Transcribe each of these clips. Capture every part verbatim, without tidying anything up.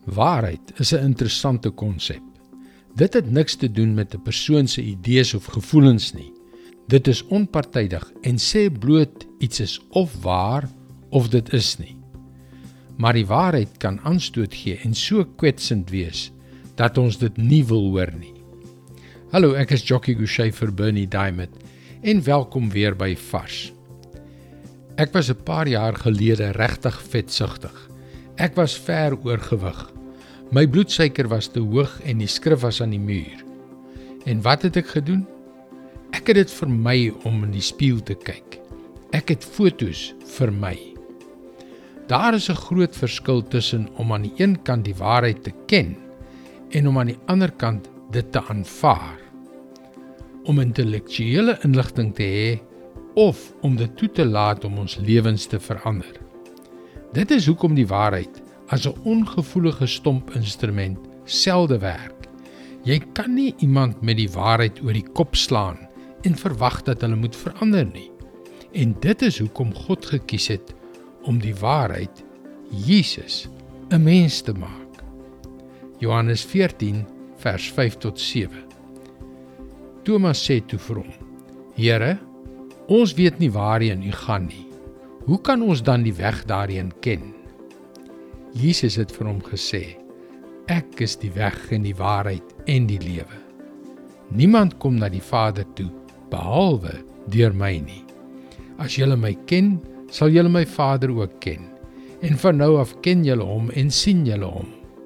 Waarheid is 'n interessante konsep. Dit het niks te doen met 'n persoon se idees of gevoelens nie. Dit is onpartydig en sê bloot iets is of waar of dit is nie. Maar die waarheid kan aanstoot gee en so kwetsend wees dat ons dit nie wil hoor nie. Hallo, ek is Jockey Gouchee vir Bernie Diamond en welkom weer by Vars. Ek was 'n paar jaar gelede regtig vetsugtig. Ek was ver oorgewig. My bloedsuiker was te hoog en die skrif was aan die muur. En wat het ek gedoen? Ek het dit vermy om in die spieël te kyk. Ek het foto's vermy. Daar is 'n groot verskil tussen om aan die een kant die waarheid te ken en om aan die ander kant dit te aanvaar. Om intellektuele inligting te hê of om dit toe te laat om ons lewens te verander. Dit is hoekom die waarheid as 'n ongevoelige stomp instrument selde werk. Jy kan nie iemand met die waarheid oor die kop slaan en verwag dat hulle moet verander nie. En dit is hoekom God gekies het om die waarheid, Jesus, 'n mens te maak. Johannes veertien vers vyf tot sewe. Thomas sê toe vir hom: Here, ons weet nie waarheen u gaan nie. Hoe kan ons dan die weg daarheen ken? Jesus het vir hom gesê: Ek is die weg en die waarheid en die lewe. Niemand kom na die Vader toe behalwe deur my nie. As julle my ken, sal julle my Vader ook ken. En van nou af ken julle hom en sien julle hom.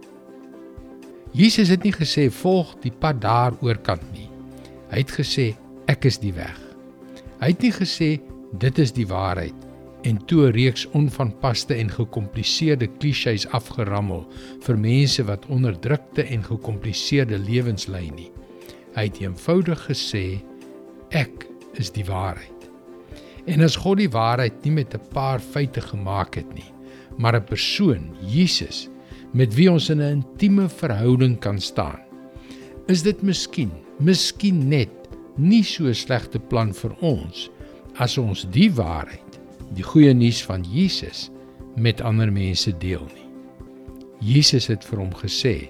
Jesus het nie gesê volg die pad daar oorkant nie. Hy het gesê ek is die weg. Hy het nie gesê dit is die waarheid en toe 'n reeks onvanpaste en gekompliseerde klisjées afgerammel vir mense wat onderdrukte en gekompliseerde lewens lei nie. Hy het eenvoudig gesê ek is die waarheid. En as God die waarheid nie met 'n paar feite gemaak het nie, maar 'n persoon, Jesus, met wie ons in 'n intieme verhouding kan staan, is dit miskien, miskien net nie so 'n slegte plan vir ons as ons die waarheid, die goeie nuus van Jesus, met ander mense deel nie. Jesus het vir hom gesê,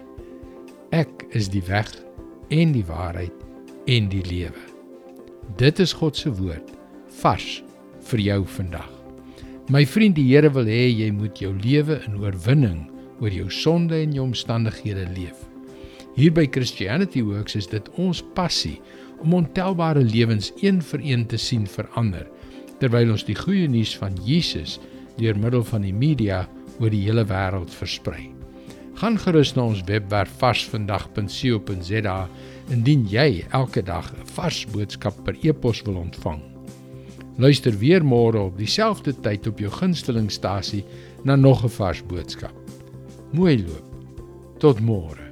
ek is die weg en die waarheid en die lewe. Dit is God se woord, vars vir jou vandag. My vriend, die Here wil hê jy moet jou lewe in oorwinning oor jou sonde en jou omstandighede leef. Hier by Christianity Works is dit ons passie om ontelbare lewens een vir een te sien verander, terwyl ons die goeie nuus van Jesus deur middel van die media oor die hele wêreld versprei. Gaan gerus na ons webwerf varsvandag punt co punt za indien jy elke dag 'n vars boodskap per e-pos wil ontvang. Luister weer môre op dieselfde tyd op jou gunstelingstasie na nog 'n vars boodskap. Mooi loop. Tot môre.